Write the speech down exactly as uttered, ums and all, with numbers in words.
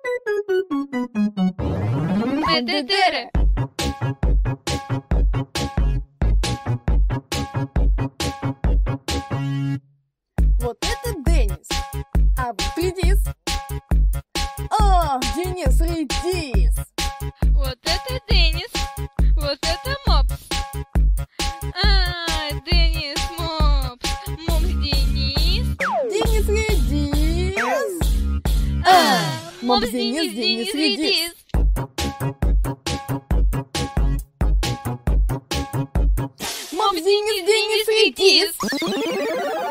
Медедере. Вот это Денис. А вот Редис. О, Денис Редис. Вот это Денис. Вот это Мопс. А, Денис Мопс. Мопс Денис. Денис Редис. А, Мопс Денис, Денис Редис. Мопс Денис, Денис Редис.